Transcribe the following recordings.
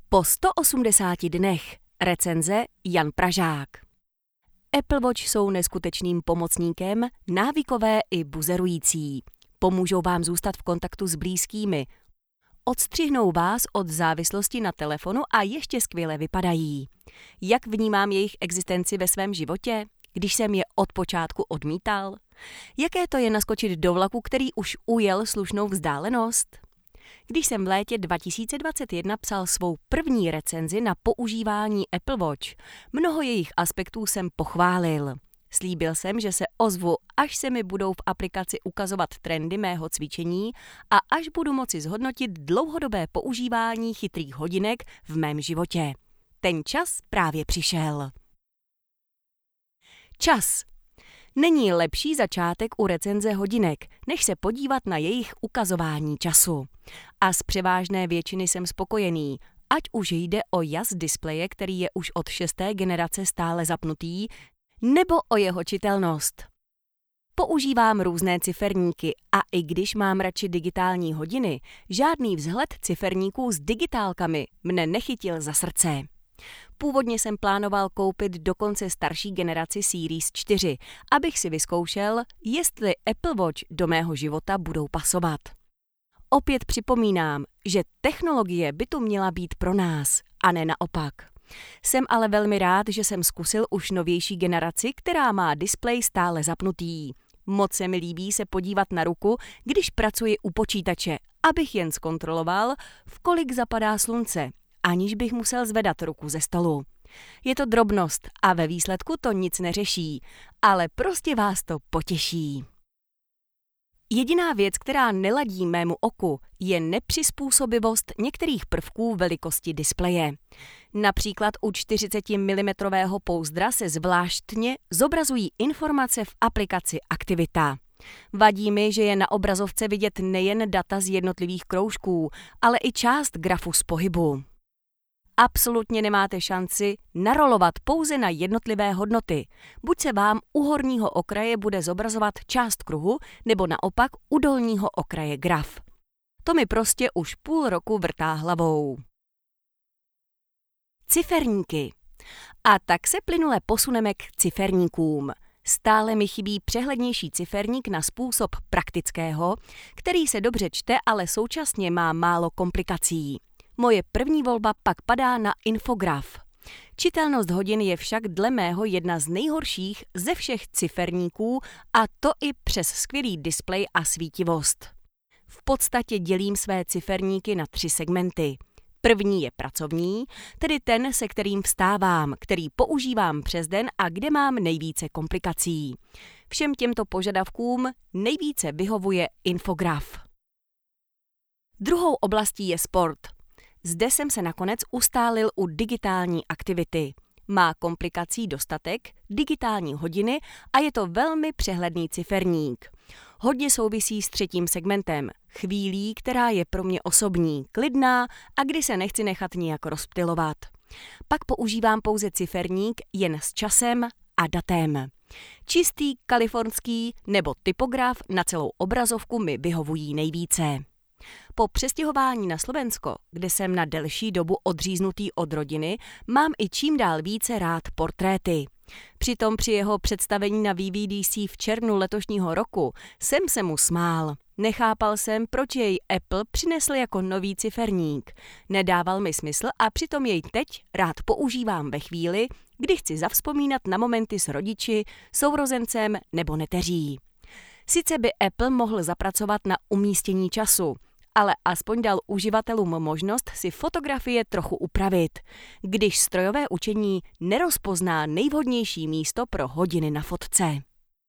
Po 180 dnech. Recenze Jan Pražák. Apple Watch jsou neskutečným pomocníkem, návykové i buzerující. Pomůžou vám zůstat v kontaktu s blízkými. Odstřihnou vás od závislosti na telefonu a ještě skvěle vypadají. Jak vnímám jejich existenci ve svém životě, když jsem je od počátku odmítal? Jaké to je naskočit do vlaku, který už ujel slušnou vzdálenost? Když jsem v létě 2021 psal svou první recenzi na používání Apple Watch, mnoho jejich aspektů jsem pochválil. Slíbil jsem, že se ozvu, až se mi budou v aplikaci ukazovat trendy mého cvičení a až budu moci zhodnotit dlouhodobé používání chytrých hodinek v mém životě. Ten čas právě přišel. Čas. Není lepší začátek u recenze hodinek, než se podívat na jejich ukazování času. A z převážné většiny jsem spokojený, ať už jde o jas displeje, který je už od 6. generace stále zapnutý, nebo o jeho čitelnost. Používám různé ciferníky a i když mám radši digitální hodiny, žádný vzhled ciferníků s digitálkami mne nechytil za srdce. Původně jsem plánoval koupit dokonce starší generaci Series 4, abych si vyzkoušel, jestli Apple Watch do mého života budou pasovat. Opět připomínám, že technologie by tu měla být pro nás, a ne naopak. Jsem ale velmi rád, že jsem zkusil už novější generaci, která má displej stále zapnutý. Moc se mi líbí se podívat na ruku, když pracuji u počítače, abych jen zkontroloval, v kolik zapadá slunce, aniž bych musel zvedat ruku ze stolu. Je to drobnost a ve výsledku to nic neřeší, ale prostě vás to potěší. Jediná věc, která neladí mému oku, je nepřizpůsobivost některých prvků velikosti displeje. Například u 40 mm pouzdra se zvláštně zobrazují informace v aplikaci Aktivita. Vadí mi, že je na obrazovce vidět nejen data z jednotlivých kroužků, ale i část grafu z pohybu. Absolutně nemáte šanci narolovat pouze na jednotlivé hodnoty. Buď se vám u horního okraje bude zobrazovat část kruhu, nebo naopak u dolního okraje graf. To mi prostě už půl roku vrtá hlavou. Ciferníky. A tak se plynule posuneme k ciferníkům. Stále mi chybí přehlednější ciferník na způsob praktického, který se dobře čte, ale současně má málo komplikací. Moje první volba pak padá na infograf. Čitelnost hodin je však dle mého jedna z nejhorších ze všech ciferníků a to i přes skvělý displej a svítivost. V podstatě dělím své ciferníky na 3 segmenty. První je pracovní, tedy ten, se kterým vstávám, který používám přes den a kde mám nejvíce komplikací. Všem těmto požadavkům nejvíce vyhovuje infograf. Druhou oblastí je sport. Zde jsem se nakonec ustálil u digitální aktivity. Má komplikací dostatek, digitální hodiny a je to velmi přehledný ciferník. Hodně souvisí s 3. segmentem, chvílí, která je pro mě osobní, klidná a kdy se nechci nechat nijak rozptylovat. Pak používám pouze ciferník jen s časem a datem. Čistý, kalifornský nebo typograf na celou obrazovku mi vyhovují nejvíce. Po přestěhování na Slovensko, kde jsem na delší dobu odříznutý od rodiny, mám i čím dál více rád portréty. Přitom při jeho představení na VVDC v červnu letošního roku jsem se mu smál. Nechápal jsem, proč jej Apple přinesl jako nový ciferník. Nedával mi smysl a přitom jej teď rád používám ve chvíli, kdy chci zavzpomínat na momenty s rodiči, sourozencem nebo neteří. Sice by Apple mohl zapracovat na umístění času, ale aspoň dal uživatelům možnost si fotografie trochu upravit, když strojové učení nerozpozná nejvhodnější místo pro hodiny na fotce.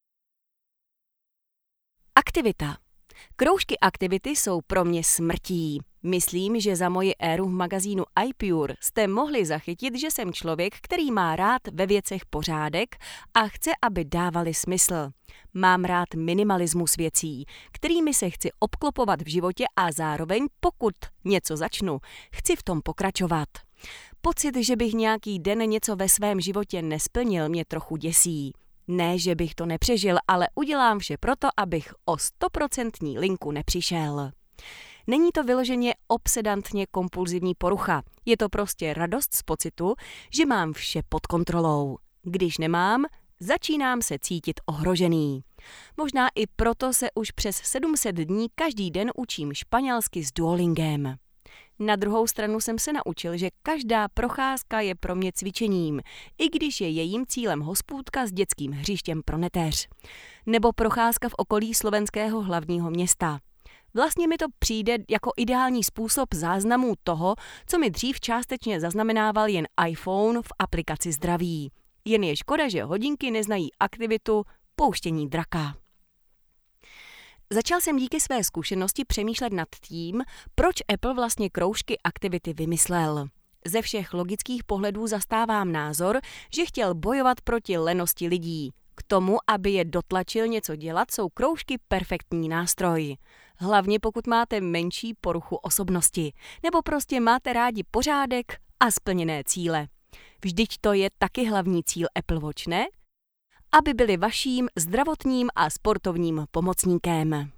Aktivita. Kroužky aktivity jsou pro mě smrtí. Myslím, že za moji éru v magazínu iPure jste mohli zachytit, že jsem člověk, který má rád ve věcech pořádek a chce, aby dávaly smysl. Mám rád minimalismus věcí, kterými se chci obklopovat v životě a zároveň, pokud něco začnu, chci v tom pokračovat. Pocit, že bych nějaký den něco ve svém životě nesplnil, mě trochu děsí. Ne, že bych to nepřežil, ale udělám vše proto, abych o 100% linku nepřišel. Není to vyloženě obsedantně kompulzivní porucha. Je to prostě radost z pocitu, že mám vše pod kontrolou. Když nemám, začínám se cítit ohrožený. Možná i proto se už přes 700 dní každý den učím španělsky s Duolingem. Na druhou stranu jsem se naučil, že každá procházka je pro mě cvičením, i když je jejím cílem hospůdka s dětským hřištěm pro neteř. Nebo procházka v okolí slovenského hlavního města. Vlastně mi to přijde jako ideální způsob záznamů toho, co mi dřív částečně zaznamenával jen iPhone v aplikaci Zdraví. Jen je škoda, že hodinky neznají aktivitu pouštění draka. Začal jsem díky své zkušenosti přemýšlet nad tím, proč Apple vlastně kroužky aktivity vymyslel. Ze všech logických pohledů zastávám názor, že chtěl bojovat proti lenosti lidí. K tomu, aby je dotlačil něco dělat, jsou kroužky perfektní nástroj. Hlavně pokud máte menší poruchu osobnosti, nebo prostě máte rádi pořádek a splněné cíle. Vždyť to je taky hlavní cíl Apple Watch, ne? Aby byli vaším zdravotním a sportovním pomocníkem.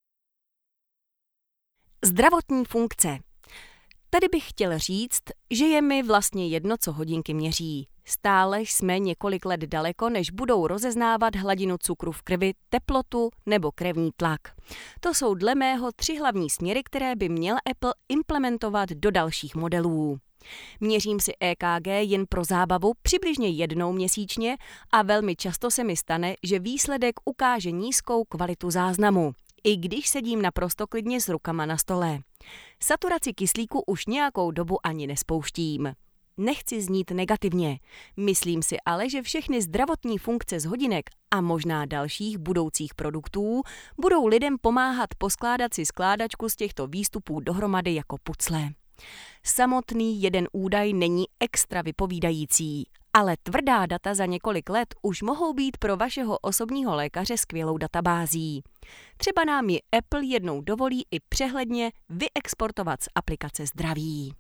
Zdravotní funkce. Tady bych chtěl říct, že je mi vlastně jedno, co hodinky měří. Stále jsme několik let daleko, než budou rozeznávat hladinu cukru v krvi, teplotu nebo krevní tlak. To jsou dle mého 3 hlavní směry, které by měl Apple implementovat do dalších modelů. Měřím si EKG jen pro zábavu přibližně 1 měsíčně a velmi často se mi stane, že výsledek ukáže nízkou kvalitu záznamu, i když sedím naprosto klidně s rukama na stole. Saturaci kyslíku už nějakou dobu ani nespouštím. Nechci znít negativně. Myslím si ale, že všechny zdravotní funkce z hodinek a možná dalších budoucích produktů budou lidem pomáhat poskládat si skládačku z těchto výstupů dohromady jako pucle. Samotný jeden údaj není extra vypovídající, ale tvrdá data za několik let už mohou být pro vašeho osobního lékaře skvělou databází. Třeba nám ji Apple jednou dovolí i přehledně vyexportovat z aplikace Zdraví.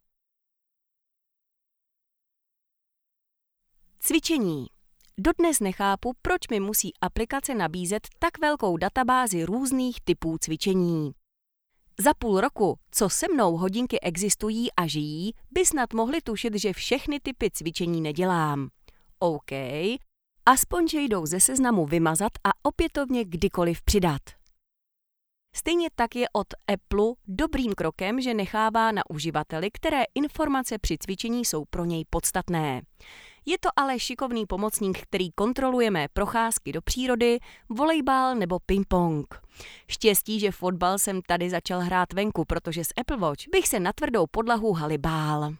Cvičení. Dodnes nechápu, proč mi musí aplikace nabízet tak velkou databázi různých typů cvičení. Za půl roku, co se mnou hodinky existují a žijí, by snad mohli tušit, že všechny typy cvičení nedělám. OK, aspoň, že jdou ze seznamu vymazat a opětovně kdykoliv přidat. Stejně tak je od Apple dobrým krokem, že nechává na uživateli, které informace při cvičení jsou pro něj podstatné. Je to ale šikovný pomocník, který kontroluje mé procházky do přírody, volejbal nebo ping-pong. Štěstí, že fotbal jsem tady začal hrát venku, protože s Apple Watch bych se na tvrdou podlahu haly bál.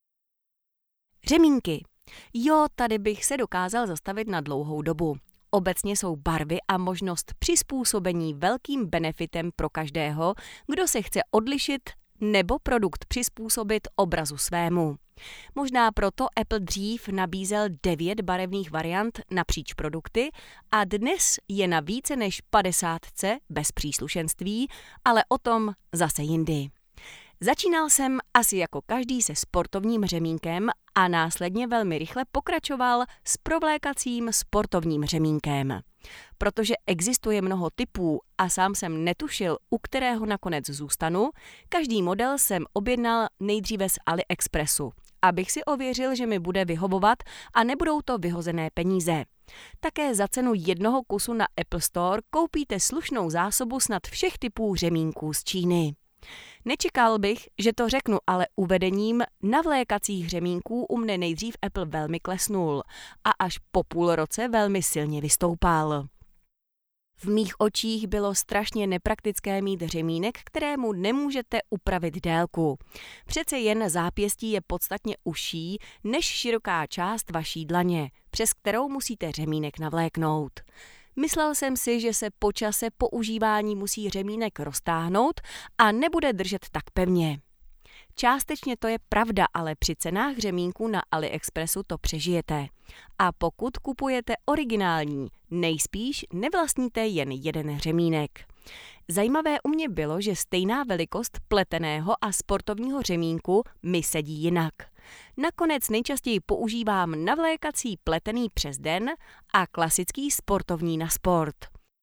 Řemínky. Jo, tady bych se dokázal zastavit na dlouhou dobu. Obecně jsou barvy a možnost přizpůsobení velkým benefitem pro každého, kdo se chce odlišit nebo produkt přizpůsobit obrazu svému. Možná proto Apple dřív nabízel 9 barevných variant napříč produkty a dnes je na více než 50 bez příslušenství, ale o tom zase jindy. Začínal jsem asi jako každý se sportovním řemínkem a následně velmi rychle pokračoval s provlékacím sportovním řemínkem. Protože existuje mnoho typů a sám jsem netušil, u kterého nakonec zůstanu, každý model jsem objednal nejdříve z AliExpressu, abych si ověřil, že mi bude vyhovovat a nebudou to vyhozené peníze. Také za cenu 1 kusu na Apple Store koupíte slušnou zásobu snad všech typů řemínků z Číny. Nečekal bych, že to řeknu, ale uvedením navlékacích řemínků u mne nejdřív Apple velmi klesnul a až po půl roce velmi silně vystoupal. V mých očích bylo strašně nepraktické mít řemínek, kterému nemůžete upravit délku. Přece jen zápěstí je podstatně užší než široká část vaší dlaně, přes kterou musíte řemínek navléknout. Myslel jsem si, že se po čase používání musí řemínek roztáhnout a nebude držet tak pevně. Částečně to je pravda, ale při cenách řemínků na AliExpressu to přežijete. A pokud kupujete originální, nejspíš nevlastníte jen jeden řemínek. Zajímavé u mě bylo, že stejná velikost pleteného a sportovního řemínku mi sedí jinak. Nakonec nejčastěji používám navlékací pletený přes den a klasický sportovní na sport.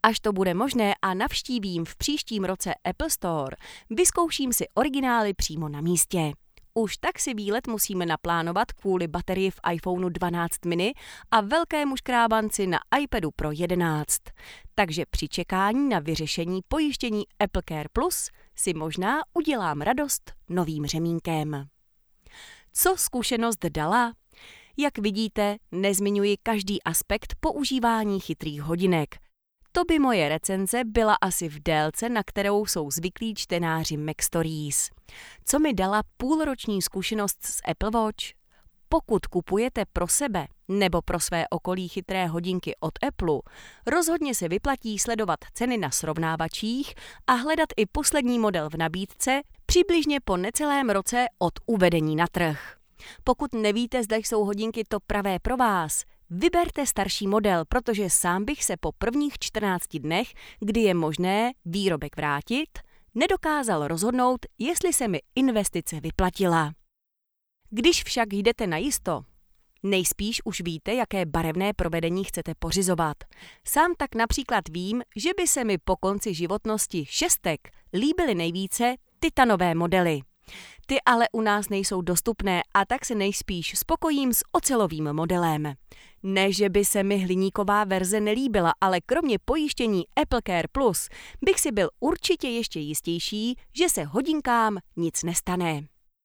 Až to bude možné a navštívím v příštím roce Apple Store, vyzkouším si originály přímo na místě. Už tak si výlet musíme naplánovat kvůli baterii v iPhoneu 12 mini a velkému škrábanci na iPadu Pro 11. Takže při čekání na vyřešení pojištění Apple Care Plus si možná udělám radost novým řemínkem. Co zkušenost dala? Jak vidíte, nezmiňuji každý aspekt používání chytrých hodinek. To by moje recenze byla asi v délce, na kterou jsou zvyklí čtenáři Mac Stories. Co mi dala půlroční zkušenost s Apple Watch? Pokud kupujete pro sebe nebo pro své okolí chytré hodinky od Apple, rozhodně se vyplatí sledovat ceny na srovnávačích a hledat i poslední model v nabídce přibližně po necelém roce od uvedení na trh. Pokud nevíte, zda jsou hodinky to pravé pro vás, vyberte starší model, protože sám bych se po prvních 14 dnech, kdy je možné výrobek vrátit, nedokázal rozhodnout, jestli se mi investice vyplatila. Když však jdete na jisto, nejspíš už víte, jaké barevné provedení chcete pořizovat. Sám tak například vím, že by se mi po konci životnosti 6 líbily nejvíce titanové modely. Ty ale u nás nejsou dostupné a tak se nejspíš spokojím s ocelovým modelem. Ne, že by se mi hliníková verze nelíbila, ale kromě pojištění Apple Care Plus bych si byl určitě ještě jistější, že se hodinkám nic nestane.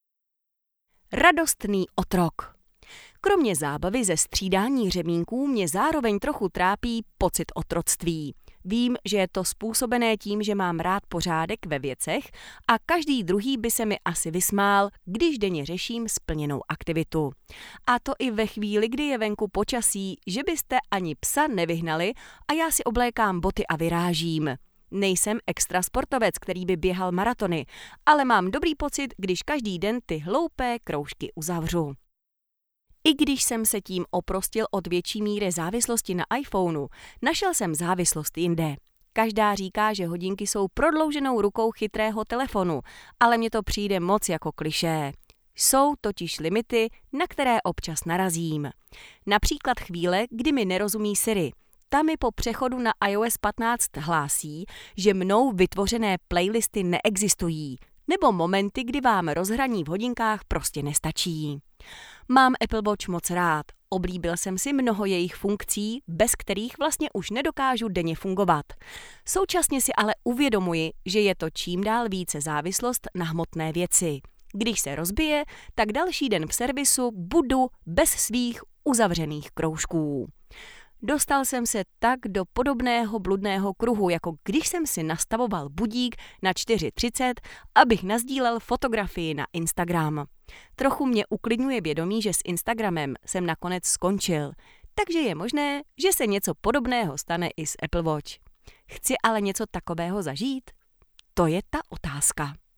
Radostný otrok. Kromě zábavy ze střídání řemínků mě zároveň trochu trápí pocit otroctví. Vím, že je to způsobené tím, že mám rád pořádek ve věcech a každý druhý by se mi asi vysmál, když denně řeším splněnou aktivitu. A to i ve chvíli, kdy je venku počasí, že byste ani psa nevyhnali a já si oblékám boty a vyrážím. Nejsem extra sportovec, který by běhal maratony, ale mám dobrý pocit, když každý den ty hloupé kroužky uzavřu. I když jsem se tím oprostil od větší míry závislosti na iPhoneu, našel jsem závislost jinde. Každá říká, že hodinky jsou prodlouženou rukou chytrého telefonu, ale mně to přijde moc jako klišé. Jsou totiž limity, na které občas narazím. Například chvíle, kdy mi nerozumí Siri. Ta mi po přechodu na iOS 15 hlásí, že mnou vytvořené playlisty neexistují, nebo momenty, kdy vám rozhraní v hodinkách prostě nestačí. Mám Apple Watch moc rád, oblíbil jsem si mnoho jejich funkcí, bez kterých vlastně už nedokážu denně fungovat. Současně si ale uvědomuji, že je to čím dál více závislost na hmotné věci. Když se rozbije, tak další den v servisu budu bez svých uzavřených kroužků. Dostal jsem se tak do podobného bludného kruhu, jako když jsem si nastavoval budík na 4:30, abych nasdílel fotografii na Instagram. Trochu mě uklidňuje vědomí, že s Instagramem jsem nakonec skončil, takže je možné, že se něco podobného stane i s Apple Watch. Chci ale něco takového zažít? To je ta otázka.